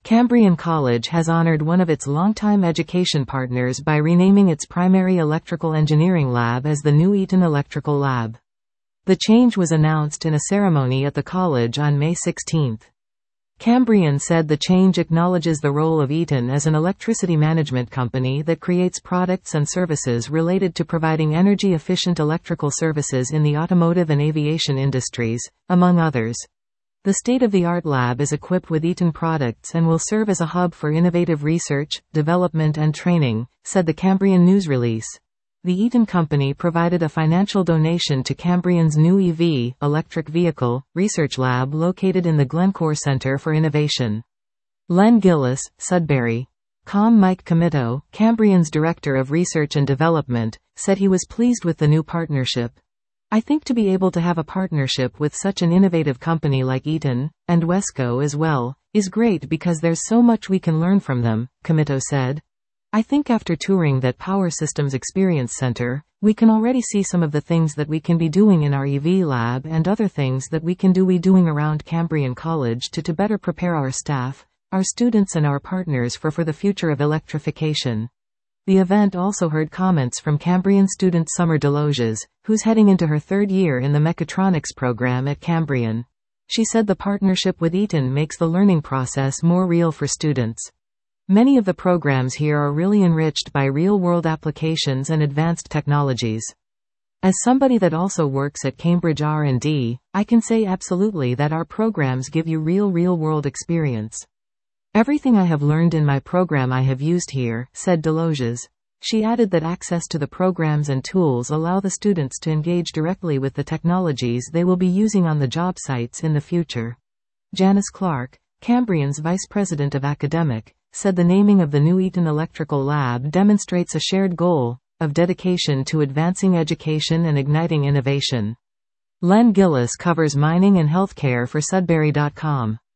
Cambrian College has honored one of its longtime education partners by renaming its primary electrical engineering lab as the new Eaton Electrical Lab. The change was announced in a ceremony at the college on May 16. Cambrian said the change acknowledges the role of Eaton as an electricity management company that creates products and services related to providing energy-efficient electrical services in the automotive and aviation industries, among others. The state-of-the-art lab is equipped with Eaton products and will serve as a hub for innovative research, development and training, said the Cambrian news release. The Eaton company provided a financial donation to Cambrian's new EV, electric vehicle, research lab located in the Glencore Center for Innovation. Len Gillis, Sudbury. Mike Comito, Cambrian's Director of Research and Development, said he was pleased with the new partnership. I think to be able to have a partnership with such an innovative company like Eaton, and Wesco as well, is great because there's so much we can learn from them, Comito said. I think after touring that Power Systems Experience Center, we can already see some of the things that we can be doing in our EV lab and other things that we can be doing around Cambrian College to better prepare our staff, our students and our partners for the future of electrification. The event also heard comments from Cambrian student Summer Deloges, who's heading into her third year in the mechatronics program at Cambrian. She said the partnership with Eaton makes the learning process more real for students. Many of the programs here are really enriched by real-world applications and advanced technologies. As somebody that also works at Cambridge R&D, I can say absolutely that our programs give you real-world experience. Everything I have learned in my program I have used here, said Deloges. She added that access to the programs and tools allow the students to engage directly with the technologies they will be using on the job sites in the future. Janice Clark, Cambrian's Vice President of Academic, said the naming of the new Eaton Electrical Lab demonstrates a shared goal of dedication to advancing education and igniting innovation. Len Gillis covers mining and healthcare for Sudbury.com.